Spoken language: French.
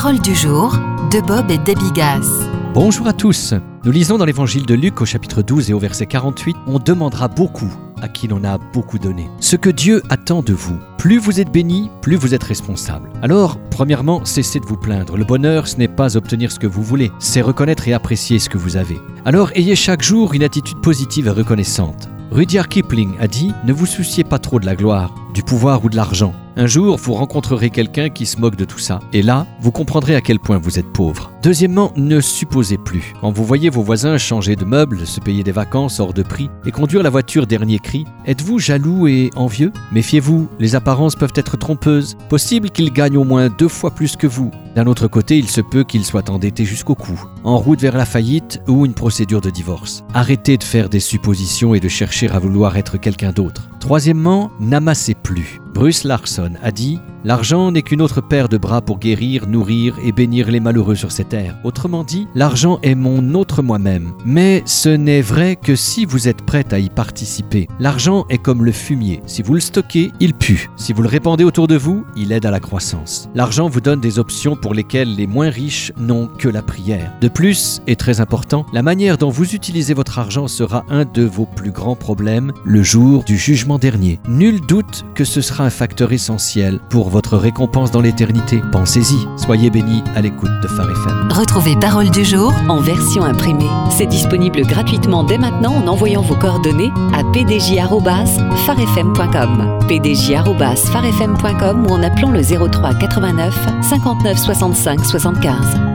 Parole du jour de Bob et Debbie Gass. Bonjour à tous. Nous lisons dans l'évangile de Luc au chapitre 12 et au verset 48, on demandera beaucoup à qui l'on a beaucoup donné. Ce que Dieu attend de vous. Plus vous êtes béni, plus vous êtes responsable. Alors, premièrement, cessez de vous plaindre. Le bonheur, ce n'est pas obtenir ce que vous voulez, c'est reconnaître et apprécier ce que vous avez. Alors, ayez chaque jour une attitude positive et reconnaissante. Rudyard Kipling a dit « Ne vous souciez pas trop de la gloire, du pouvoir ou de l'argent. Un jour, vous rencontrerez quelqu'un qui se moque de tout ça. Et là, vous comprendrez à quel point vous êtes pauvre. » Deuxièmement, ne supposez plus. Quand vous voyez vos voisins changer de meubles, se payer des vacances hors de prix et conduire la voiture dernier cri, êtes-vous jaloux et envieux ? Méfiez-vous, les apparences peuvent être trompeuses. Possible qu'ils gagnent au moins 2 fois plus que vous. D'un autre côté, il se peut qu'ils soient endettés jusqu'au cou, en route vers la faillite ou une procédure de divorce. Arrêtez de faire des suppositions et de chercher à vouloir être quelqu'un d'autre. Troisièmement, n'amassez plus. Bruce Larson a dit « L'argent n'est qu'une autre paire de bras pour guérir, nourrir et bénir les malheureux sur cette terre. » Autrement dit, l'argent est mon autre moi-même. Mais ce n'est vrai que si vous êtes prête à y participer. L'argent est comme le fumier. Si vous le stockez, il pue. Si vous le répandez autour de vous, il aide à la croissance. L'argent vous donne des options pour lesquelles les moins riches n'ont que la prière. De plus, et très important, la manière dont vous utilisez votre argent sera un de vos plus grands problèmes le jour du jugement dernier. Nul doute que ce sera un facteur essentiel pour votre récompense dans l'éternité. Pensez-y. Soyez bénis à l'écoute de Phare FM. Retrouvez Parole du jour En version imprimée. C'est disponible gratuitement dès maintenant en envoyant vos coordonnées à pdj@farefm.com. pdj@farefm.com ou en appelant le 03 89 59 65 75.